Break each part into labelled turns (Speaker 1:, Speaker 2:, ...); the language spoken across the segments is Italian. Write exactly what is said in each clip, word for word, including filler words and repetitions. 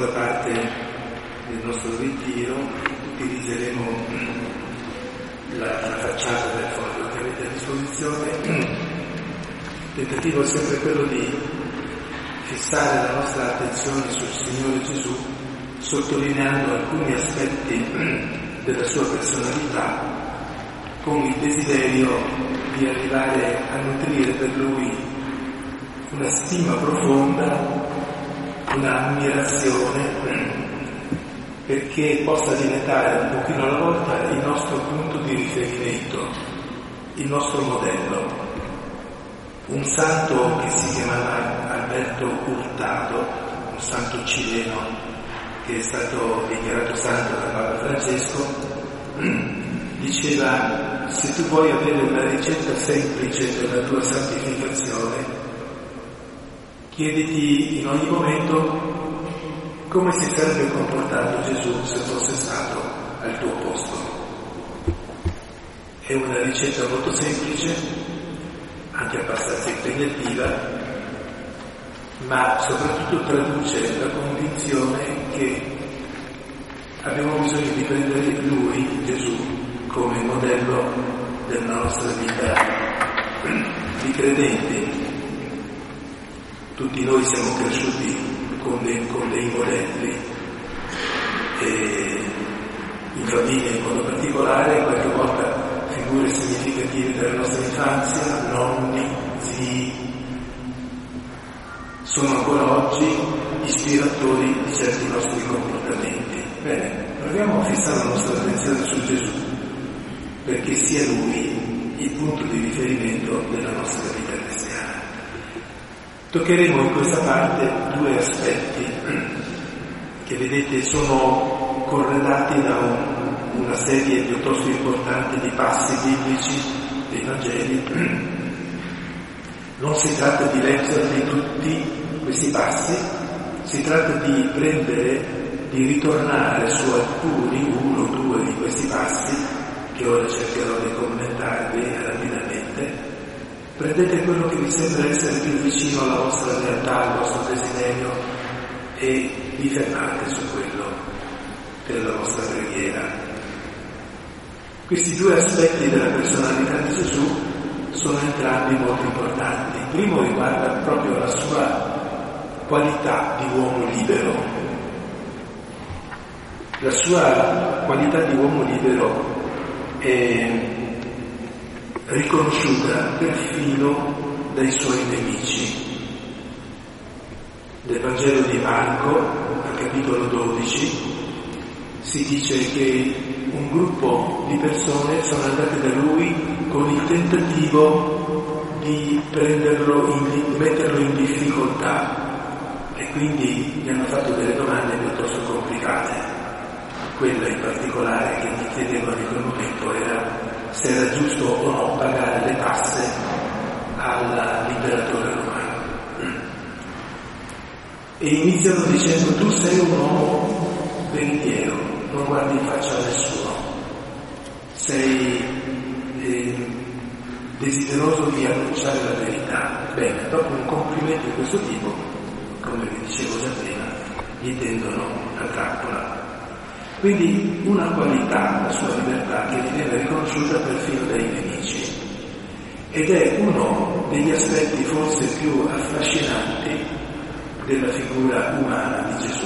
Speaker 1: parte del nostro ritiro utilizzeremo la, la facciata del foglio che avete a disposizione. Il tentativo è sempre quello di fissare la nostra attenzione sul Signore Gesù, sottolineando alcuni aspetti della sua personalità, con il desiderio di arrivare a nutrire per Lui una stima profonda, una ammirazione, perché possa diventare un pochino alla volta il nostro punto di riferimento, il nostro modello. Un santo che si chiamava Alberto Hurtado, un santo cileno che è stato dichiarato santo da Papa Francesco, diceva: se tu vuoi avere una ricetta semplice per la tua santificazione, chiediti in ogni momento come si sarebbe comportato Gesù se fosse stato al tuo posto. È una ricetta molto semplice, anche abbastanza impegnativa, ma soprattutto traduce la convinzione che abbiamo bisogno di prendere Lui, Gesù, come modello della nostra vita di credenti. Tutti noi siamo cresciuti con dei, con dei modelli, e in famiglia in modo particolare, qualche volta figure significative della nostra infanzia, nonni, zii, sono ancora oggi ispiratori di certi nostri comportamenti. Bene, proviamo a fissare la nostra attenzione su Gesù, perché sia Lui il punto di riferimento della nostra vita cristiana. Toccheremo in questa parte due aspetti che, vedete, sono corredati da un, una serie piuttosto importante di passi biblici dei Vangeli. Non si tratta di leggerli tutti questi passi, si tratta di prendere, di ritornare su alcuni, uno o due di questi passi, che ora cercherò di commentarvi rapidamente. Prendete quello che vi sembra essere più vicino alla vostra realtà, al vostro desiderio, e vi fermate su quello per la vostra preghiera. Questi due aspetti della personalità di Gesù sono entrambi molto importanti. Il primo riguarda proprio la sua qualità di uomo libero. La sua qualità di uomo libero è riconosciuta perfino dai suoi nemici. Nel Vangelo di Marco, al capitolo dodici, si dice che un gruppo di persone sono andate da lui con il tentativo di prenderlo, in, di metterlo in difficoltà, e quindi gli hanno fatto delle domande piuttosto complicate. Quella in particolare che gli chiedevano in quel momento era se era giusto o no pagare le tasse all'imperatore romano. E iniziano dicendo: tu sei un uomo veritiero, non guardi in faccia a nessuno, sei eh, desideroso di annunciare la verità. Bene, dopo un complimento di questo tipo, come vi dicevo già prima, gli tendono la trappola. Quindi una qualità, la sua libertà, che viene riconosciuta perfino dai nemici, ed è uno degli aspetti forse più affascinanti della figura umana di Gesù.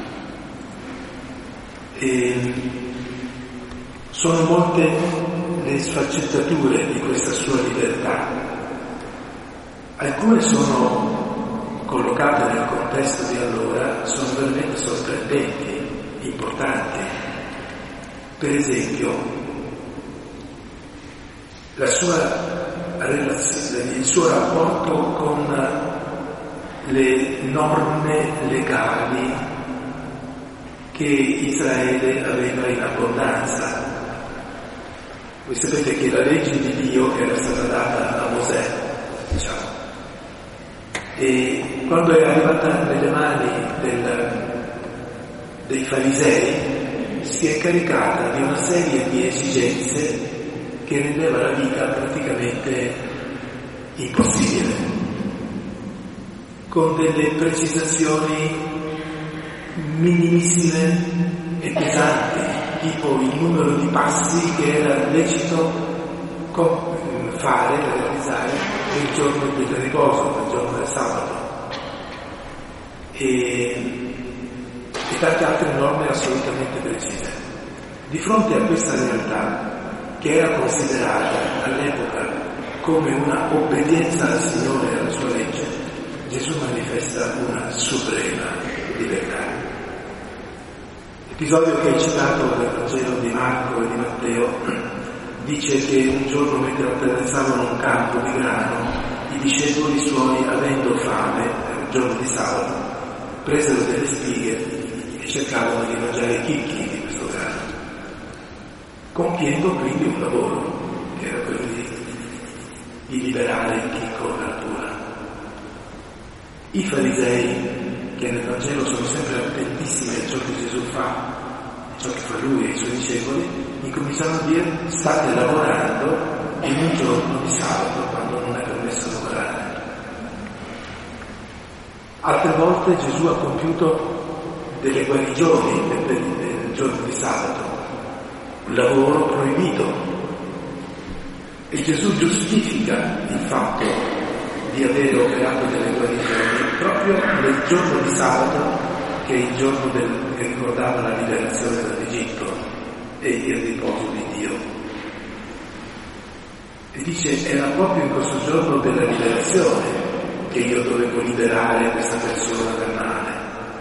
Speaker 1: E sono molte le sfaccettature di questa sua libertà. Alcune sono collocate nel contesto di allora, sono veramente sorprendenti, importanti. Per esempio, la sua relazione, il suo rapporto con le norme legali che Israele aveva in abbondanza. Voi sapete che la legge di Dio era stata data a Mosè, diciamo, e quando è arrivata nelle mani del dei farisei si è caricata di una serie di esigenze che rendeva la vita praticamente impossibile, con delle precisazioni minimissime e pesanti, tipo il numero di passi che era lecito fare, realizzare il giorno del riposo, il giorno del sabato, e, e tante altre norme assolutamente precise. Di fronte a questa realtà, che era considerata all'epoca come una obbedienza al Signore e alla sua legge, Gesù manifesta una suprema libertà. L'episodio che è citato nel Vangelo di Marco e di Matteo dice che un giorno, mentre attraversavano un campo di grano, i discepoli suoi, avendo fame, era il giorno di sabato, presero delle spighe e cercavano di mangiare i chicchi di questo grano, compiendo quindi un lavoro che era quello di, di liberare il chicco dalla natura. I farisei, che nel Vangelo sono sempre attentissimi a ciò che Gesù fa, ciò che fa lui e i suoi discepoli, incominciano a dire: state lavorando in un giorno di sabato quando non è permesso lavorare. Altre volte Gesù ha compiuto delle guarigioni nel, nel giorno di sabato, un lavoro proibito, e Gesù giustifica il fatto di avere operato delle guarigioni proprio nel giorno di sabato, che è il giorno del, che ricordava la liberazione dall'Egitto e il riposo di Dio. E dice: era proprio in questo giorno della liberazione che io dovevo liberare questa persona dal male.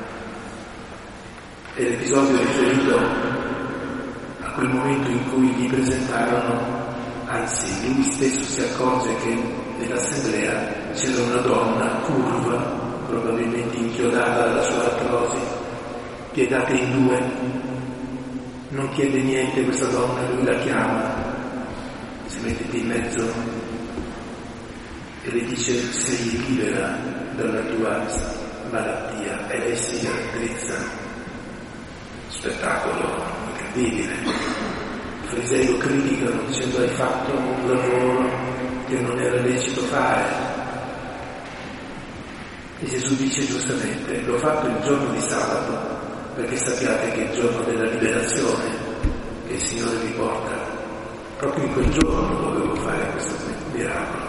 Speaker 1: E l'episodio è riferito a quel momento in cui gli presentarono, anzi lui stesso si accorge che nell'assemblea c'era una donna curva, probabilmente inchiodata dalla sua artrosi, piegata in due. Non chiede niente questa donna, lui la chiama, si mette in mezzo e le dice: sei libera dalla tua malattia, e lei si raddrizza. Spettacolo incredibile. I farisei lo criticano dicendo: hai fatto un lavoro che non era lecito fare. E Gesù dice giustamente: l'ho fatto il giorno di sabato perché sappiate che è il giorno della liberazione che il Signore vi porta. Proprio in quel giorno dovevo fare questo miracolo.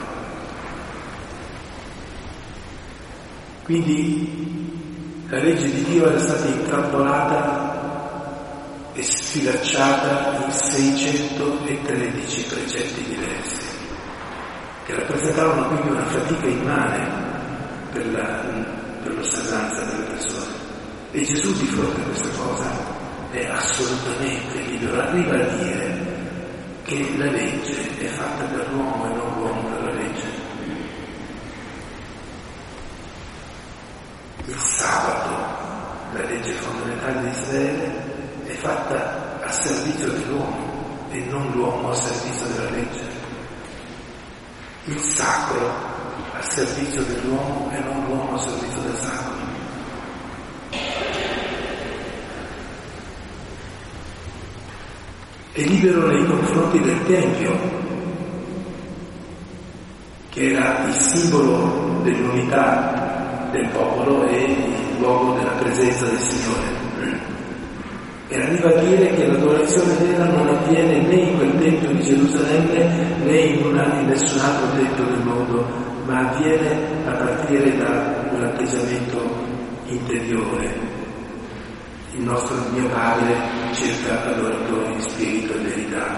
Speaker 1: Quindi la legge di Dio era stata intrappolata e sfilacciata in seicentotredici precetti diversi, che rappresentavano quindi una fatica immane per, la, per l'osservanza delle persone. E Gesù, di fronte a questa cosa, è assolutamente libero, arriva a dire che la legge è fatta per l'uomo e non l'uomo per la legge. Il sabato, la legge fondamentale di Israele, è fatta a servizio dell'uomo e non l'uomo a servizio della legge. Il sacro a servizio dell'uomo e non l'uomo a servizio del sacro. È libero nei confronti del Tempio, che era il simbolo dell'unità del popolo e il luogo della presenza del Signore. E arriva a dire che l'adorazione vera non avviene né in quel Tempio di Gerusalemme né in, una, in nessun altro Tempio del mondo, ma avviene a partire da un atteggiamento interiore. Il nostro mio Padre cerca adoratori di spirito e verità.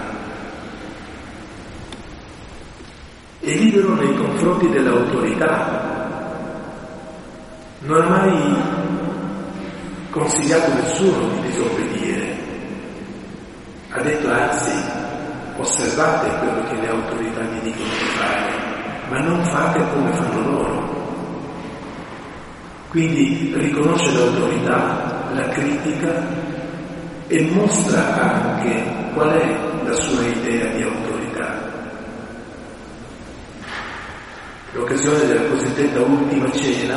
Speaker 1: È libero nei confronti dell'autorità. Non ha mai consigliato nessuno di disobbedire. Ha detto anzi: osservate quello che le autorità vi dicono di fare, ma non fate come fanno loro. Quindi riconosce l'autorità, la critica e mostra anche qual è la sua idea di autorità. L'occasione della cosiddetta ultima cena,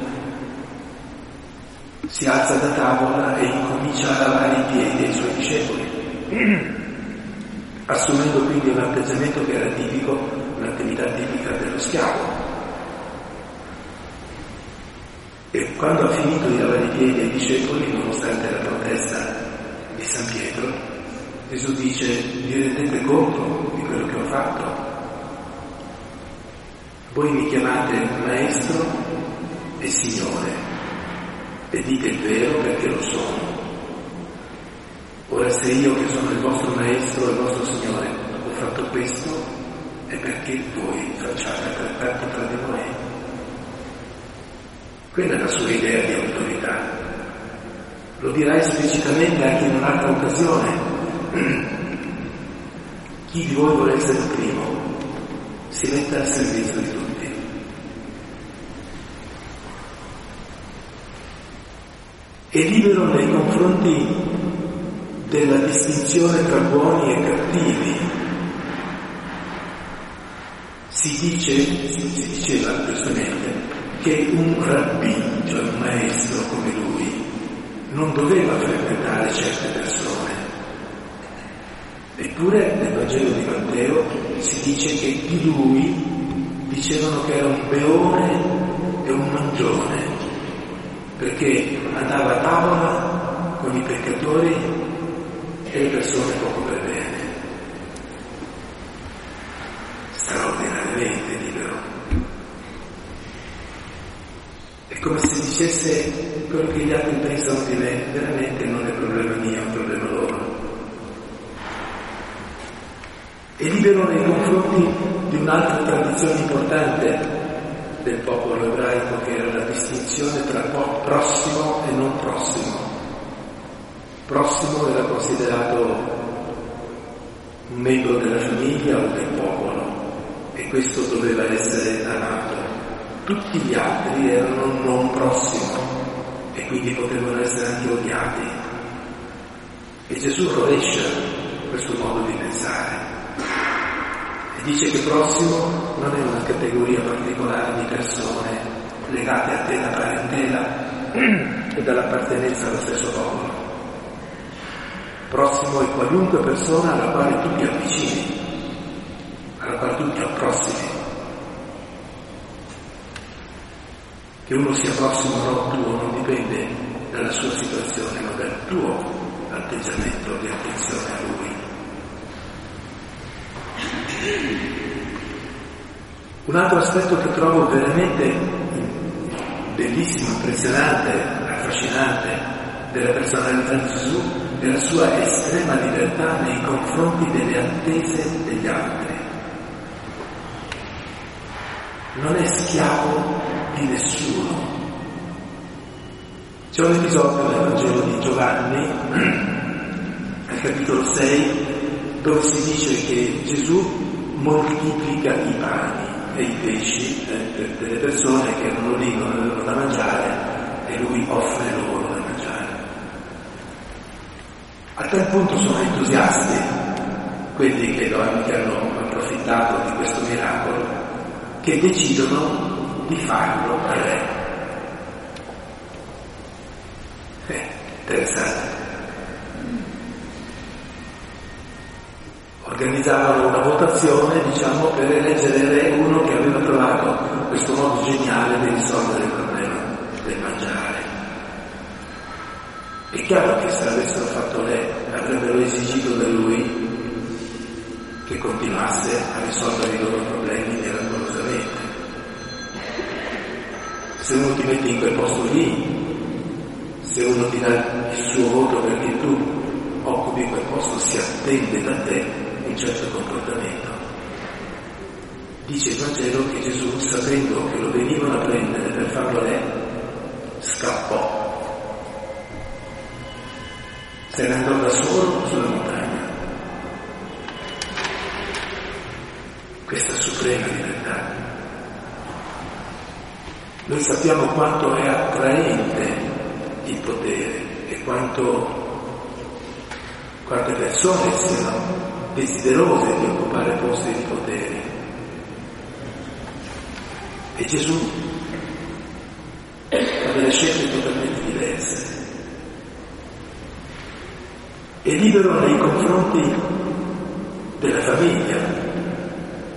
Speaker 1: si alza da tavola e incomincia a lavare i piedi ai suoi discepoli, assumendo quindi un atteggiamento che era tipico, un'attività tipica dello schiavo. E quando ha finito di lavare i piedi ai discepoli, nonostante la protesta di San Pietro, Gesù dice: vi rendete conto di quello che ho fatto? Voi mi chiamate Maestro e Signore, e dite il vero perché lo sono. Ora, se io, che sono il vostro Maestro e il vostro Signore, ho fatto questo, è perché voi facciate altrettanto tra di voi. Quella è la sua idea di autorità. Lo dirà esplicitamente anche in un'altra occasione. Chi di voi vuole essere il primo, si metta al servizio di tutti. È libero nei confronti della distinzione tra buoni e cattivi. Si dice, si diceva giustamente, che un rabbì, cioè un maestro come lui, non doveva frequentare certe persone. Eppure nel Vangelo di Matteo si dice che di lui dicevano che era un beone e un mangione, perché andava a tavola con i peccatori e le persone poco per bene. Straordinariamente libero. È come se dicesse: quello che gli altri pensano di me veramente non è problema mio, è un problema loro. È libero nei confronti di un'altra tradizione importante del popolo ebraico, che era la distinzione tra prossimo e non prossimo. Prossimo era considerato un membro della famiglia o del popolo, e questo doveva essere amato. Tutti gli altri erano non prossimo e quindi potevano essere anche odiati. E Gesù rovescia questo modo di pensare e dice che prossimo non è una categoria particolare di persone legate a te da parentela e dall'appartenenza allo stesso popolo. Prossimo è qualunque persona alla quale tu ti avvicini, alla quale tu ti approssimi. Che uno sia prossimo o no tuo non dipende dalla sua situazione, ma dal tuo atteggiamento di attenzione a lui. Un altro aspetto che trovo veramente bellissimo, impressionante, affascinante della personalità di Gesù è la sua estrema libertà nei confronti delle attese degli altri. Non è schiavo di nessuno. C'è un episodio nel Vangelo di Giovanni, al capitolo sei, dove si dice che Gesù moltiplica i pani e i pesci eh, per delle persone che erano lì, non avevano da mangiare, e lui offre loro da mangiare. A tal punto sono entusiasti quelli che, lo hanno, che hanno approfittato di questo miracolo, che decidono di farlo a re. Eh, interessante. Organizzavano una votazione, diciamo, per eleggere re uno che aveva trovato questo modo geniale di risolvere il problema del mangiare. È chiaro che se l'avessero fatto re avrebbero esigito da lui che continuasse a risolvere i loro problemi miracolosamente. Se uno ti mette in quel posto lì, se uno ti dà il suo voto perché tu occupi quel posto, si attende da te un certo comportamento. Dice il Vangelo che Gesù, sapendo che lo venivano a prendere per farlo re, scappò. Se ne andò da solo sulla montagna. Questa suprema libertà. Noi sappiamo quanto è attraente il potere e quanto quante persone siano desiderose di occupare posti di potere. E Gesù fa delle scelte totalmente diverse. È libero nei confronti della famiglia.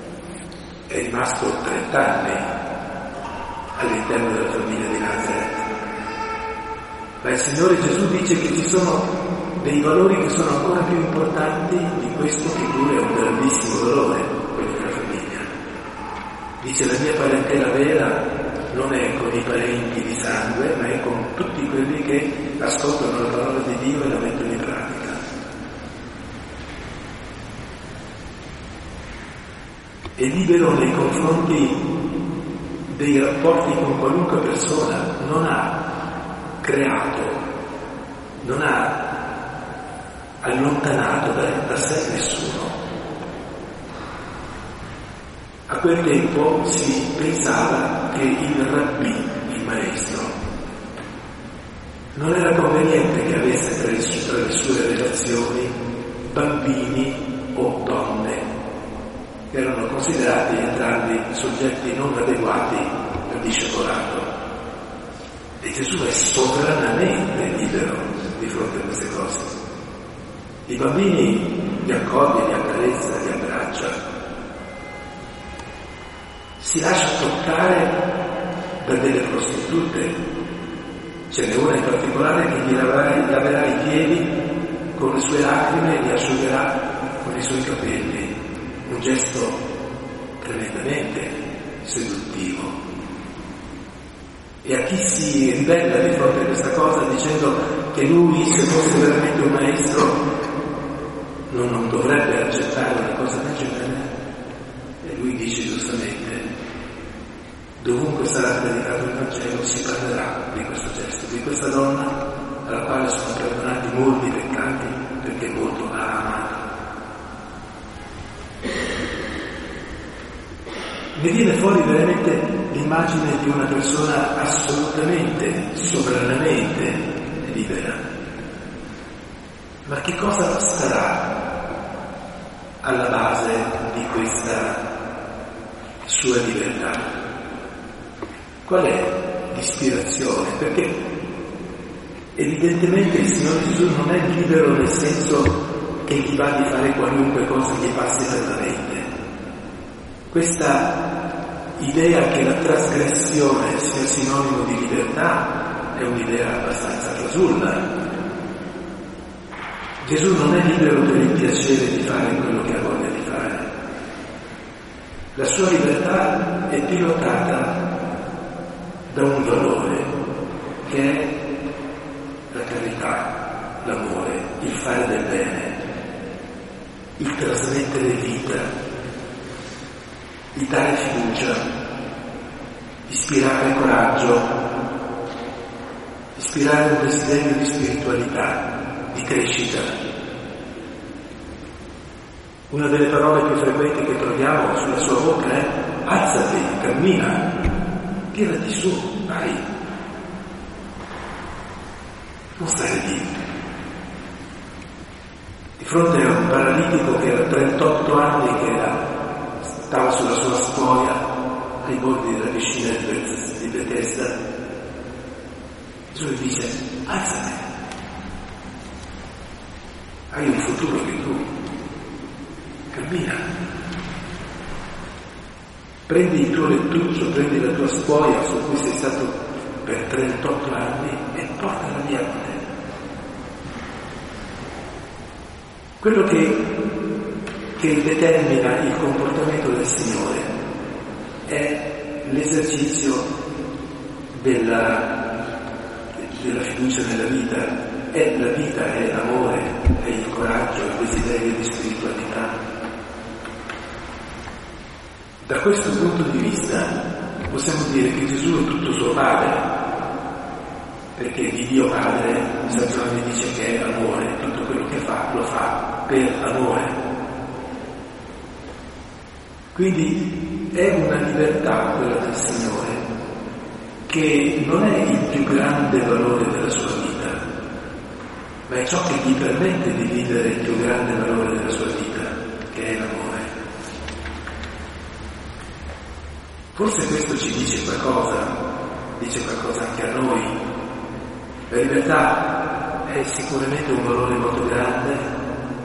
Speaker 1: È rimasto trent'anni all'interno della famiglia di Nazareth. Ma il Signore Gesù dice che ci sono dei valori che sono ancora più importanti di questo, che pure è un grandissimo valore, quello della famiglia. Dice: la mia parentela vera non è con i parenti di sangue, ma è con tutti quelli che ascoltano la parola di Dio e la mettono in pratica. È libero nei confronti dei rapporti con qualunque persona, non ha creato, non ha allontanato da, da sé nessuno. A quel tempo si pensava che il rabbì, il maestro, non era conveniente che avesse tra le sue, tra le sue relazioni bambini o donne, che erano considerati entrambi soggetti non adeguati al discepolato. E Gesù è sovranamente libero di fronte a queste cose. I bambini li accoglie, li accarezza, li abbraccia. Si lascia toccare da delle prostitute. Ce n'è una in particolare che gli laverà i piedi con le sue lacrime e li asciugherà con i suoi capelli. Un gesto tremendamente seduttivo. E a chi si ribella di fronte a questa cosa dicendo che lui, se fosse veramente un maestro, non, non dovrebbe accettare una cosa del genere, e lui dice giustamente: dovunque sarà predicato il Vangelo si parlerà di questo gesto, di questa donna alla quale sono perdonati molti peccati perché molto ha amato. Ne viene fuori veramente l'immagine di una persona assolutamente, sovranamente libera. Ma che cosa starà alla base di questa sua libertà? Qual è l'ispirazione? Perché evidentemente il Signore Gesù non è libero nel senso che gli va di fare qualunque cosa gli passi per la mente. Questa idea che la trasgressione sia sinonimo di libertà è un'idea abbastanza trasulla. Gesù non è libero per il piacere di fare quello che ha voglia di fare. La sua libertà è pilotata da un valore che è la carità, l'amore, il fare del bene, il trasmettere vita, di dare fiducia, ispirare coraggio, ispirare un desiderio di spiritualità, di crescita. Una delle parole più frequenti che troviamo sulla sua bocca è: alzati, cammina, tirati su, vai. Non stare lì. Di fronte a un paralitico che era trentotto anni, che era stava sulla sua storia ai bordi della piscina di Bethesda, Gesù gli dice: alzati, hai un futuro che tu, cammina, prendi il tuo lettuccio, prendi la tua spoia su cui sei stato per trentotto anni e portala via con te. Quello che che determina il comportamento del Signore è l'esercizio della, della fiducia nella vita. È la vita, è l'amore, è il coraggio, è il desiderio di spiritualità. Da questo punto di vista possiamo dire che Gesù è tutto suo Padre, perché di Dio Padre San Giovanni dice che è amore, tutto quello che fa lo fa per amore. Quindi è una libertà quella del Signore che non è il più grande valore della sua vita, ma è ciò che gli permette di vivere il più grande valore della sua vita, che è l'amore. Forse questo ci dice qualcosa, dice qualcosa anche a noi. La libertà è sicuramente un valore molto grande,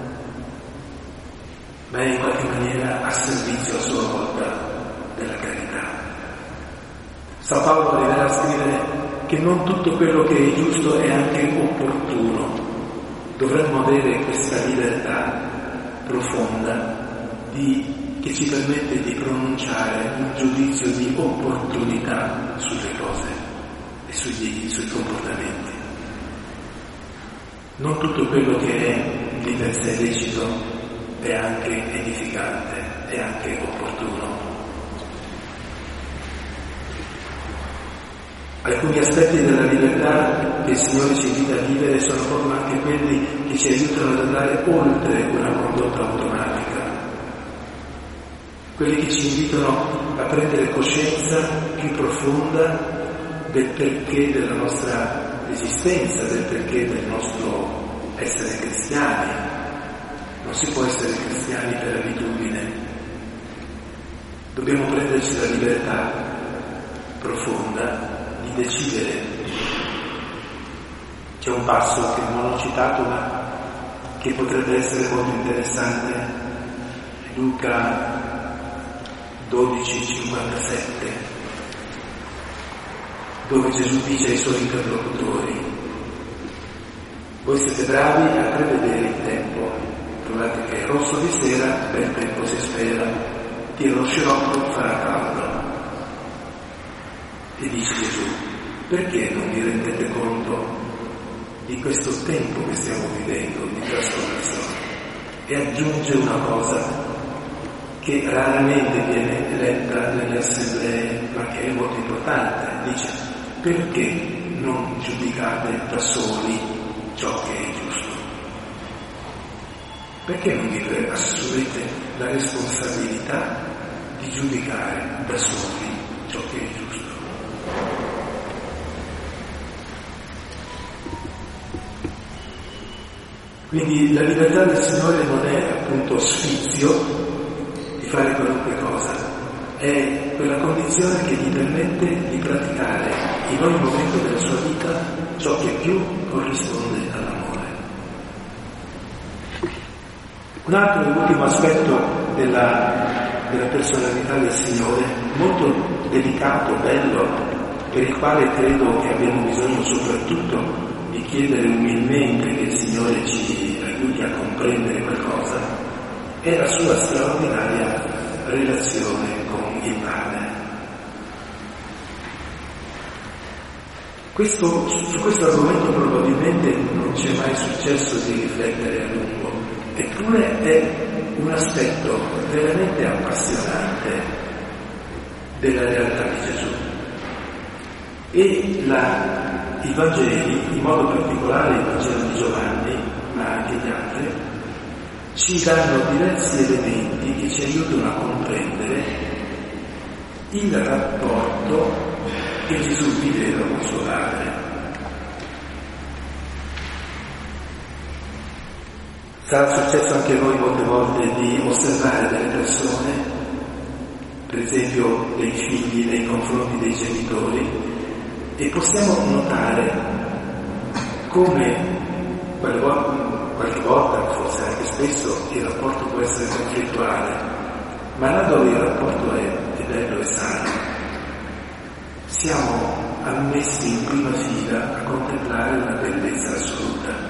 Speaker 1: ma è in qualche maniera a servizio a sua volta della carità. San Paolo arriverà a scrivere che non tutto quello che è giusto è anche opportuno. Dovremmo avere questa libertà profonda di, che ci permette di pronunciare un giudizio di opportunità sulle cose e sugli, sui comportamenti. Non tutto quello che è di per sé lecito è anche edificante, è anche opportuno. Alcuni aspetti della libertà che il Signore ci invita a vivere sono proprio anche quelli che ci aiutano ad andare oltre una condotta automatica, quelli che ci invitano a prendere coscienza più profonda del perché della nostra esistenza, del perché del nostro essere cristiani. Non si può essere cristiani per abitudine. Dobbiamo prenderci la libertà profonda di decidere. C'è un passo che non ho citato ma che potrebbe essere molto interessante, Luca dodici cinquantasette, dove Gesù dice ai suoi interlocutori: voi siete bravi a prevedere il tempo, trovate che è rosso di sera, bel tempo si spera, tira lo scirocco, farà caldo. E dice Gesù: perché non vi rendete conto di questo tempo che stiamo vivendo di trasformazione? E aggiunge una cosa che raramente viene letta nelle assemblee, ma che è molto importante. Dice: perché non giudicate da soli ciò che è giusto? Perché non vi assumete la responsabilità di giudicare da soli ciò che è giusto? Quindi la libertà del Signore non è appunto sfizio di fare qualunque cosa, è quella condizione che gli permette di praticare in ogni momento della sua vita ciò che più corrisponde all'amore. Un altro e ultimo aspetto della, della personalità del Signore, molto delicato, bello, per il quale credo che abbiamo bisogno soprattutto di chiedere umilmente che il Signore ci aiuti a comprendere qualcosa, è la sua straordinaria relazione con il Padre. Questo, su questo argomento probabilmente non ci è mai successo di riflettere a lungo, eppure è un aspetto veramente appassionante della realtà di Gesù. E la, i Vangeli, in modo particolare il Vangelo di Giovanni, ma anche gli altri, ci danno diversi elementi che ci aiutano a comprendere il rapporto che Gesù viveva con suo Padre. Sarà successo anche a noi molte volte di osservare delle persone, per esempio dei figli nei confronti dei genitori, e possiamo notare come qualche volta, qualche volta, forse anche spesso, il rapporto può essere conflittuale, ma là dove il rapporto è, è bello e sano, siamo ammessi in prima fila a contemplare una bellezza assoluta.